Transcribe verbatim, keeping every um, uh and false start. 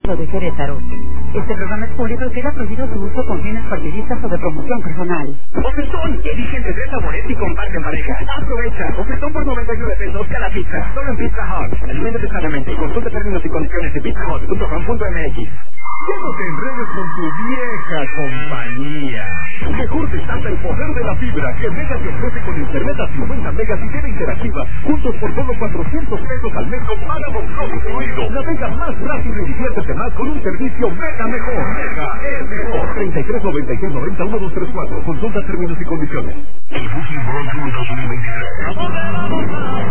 de Querétaro. Este programa es público y queda prohibido su uso con fines partidistas o de promoción personal. Ofertón, elige entre tres sabores y comparte en pareja. Aprovecha, ofertón por noventa y nueve pesos cada pizza, solo en Pizza Hut. Aliméntate sanamente y consulta términos y condiciones de pizza hut punto com punto m x. Ya no te enredes con tu vieja compañía. Mejor desata el poder de la fibra que Mega te ofrece con internet a cincuenta megas y tele interactiva, juntos por solo cuatrocientos pesos al mes con paga con todo incluido. Navega más rápido y diviértete más con un servicio Mega mejor. Mega es mejor. treinta y tres noventa y seis noventa uno dos tres cuatro. Consulta términos y condiciones. El Booking World Tour dos mil veintitrés.